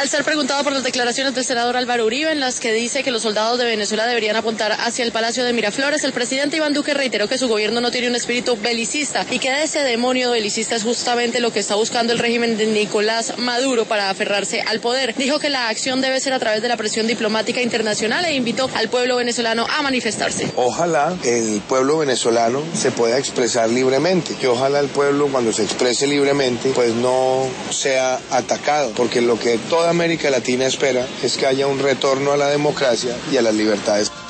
Al ser preguntado por las declaraciones del senador Álvaro Uribe, en las que dice que los soldados de Venezuela deberían apuntar hacia el Palacio de Miraflores, el presidente Iván Duque reiteró que su gobierno no tiene un espíritu belicista y que ese demonio belicista es justamente lo que está buscando el régimen de Nicolás Maduro para aferrarse al poder. Dijo que la acción debe ser a través de la presión diplomática internacional e invitó al pueblo venezolano a manifestarse. Ojalá el pueblo venezolano se pueda expresar libremente, que ojalá el pueblo cuando se exprese libremente pues no sea atacado, porque lo que toda América Latina espera es que haya un retorno a la democracia y a las libertades.